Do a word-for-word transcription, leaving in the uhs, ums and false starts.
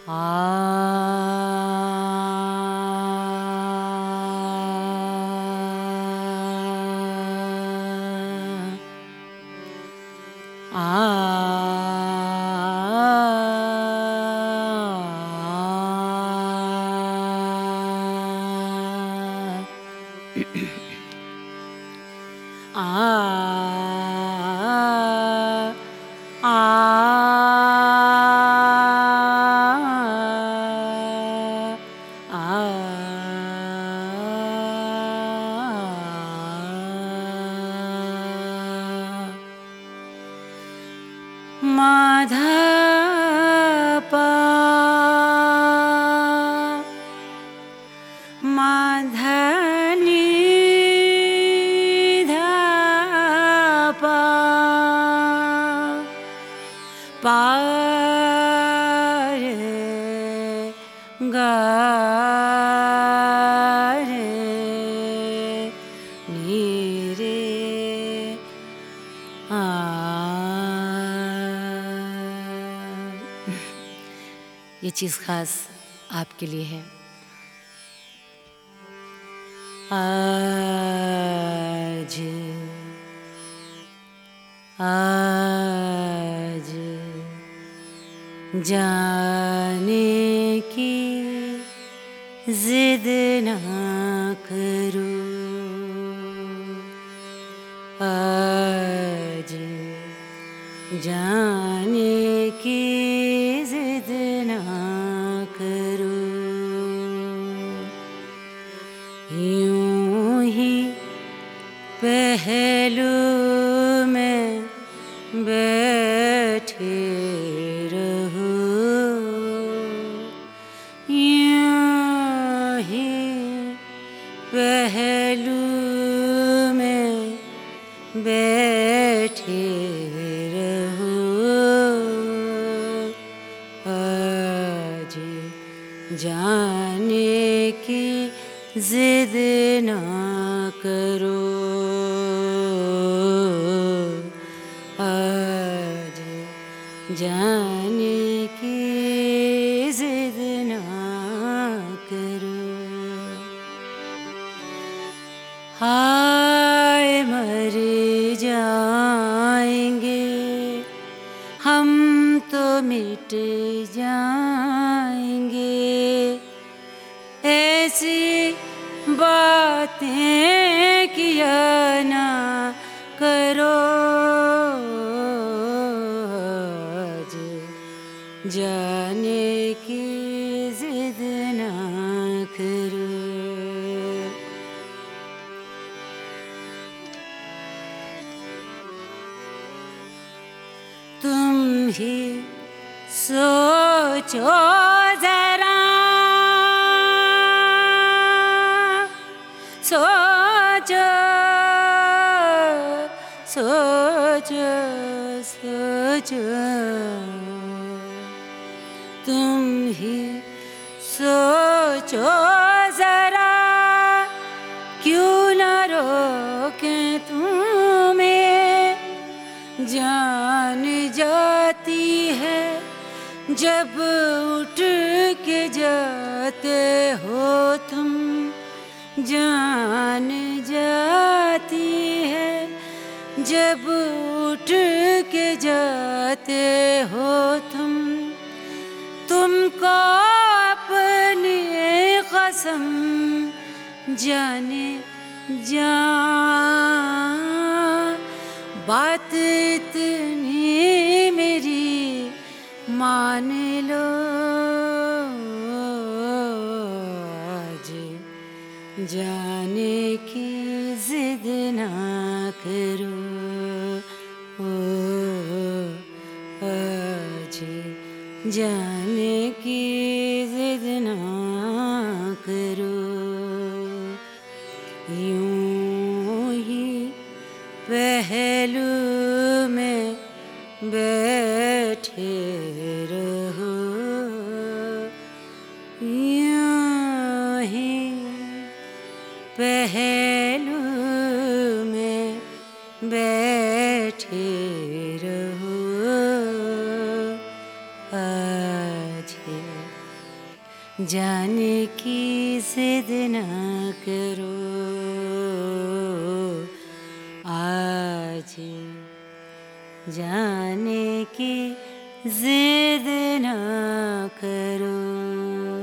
ये चीज़ खास आपके लिए है। आज आज जाने की जिद ना करो, आज जाने की जिद ना करो, यूं ही पहलू में बैठे रहो, यूं ही पहलू में बैठे रहो, आज जाने की जिद ना करो, आज जाने की जिद ना करो। हाय मर जाएंगे हम तो मिट जाएंगे, ऐसी बातें किया ना करो, आज जाने की जिद ना करो। तुम ही सोचो जरा, सोचो सोचो सोचो, तुम ही सोचो जरा, क्यों न रोके तुम्हें, जान जाती है जब उठ के जाते हो तुम, जान जाती है जब उठ के जाते हो तुम, तुमको अपनी कसम जाने जा, बात इतनी मेरी मान लो, आज जाने की जिद ना करो, आज जाने की जिद ना करो, यूं ही पहलू में बैठे रहो, यूं ही पहलू में बैठे रहो, आज जाने की जिद ना करो आज, जाने की जिद ना करो।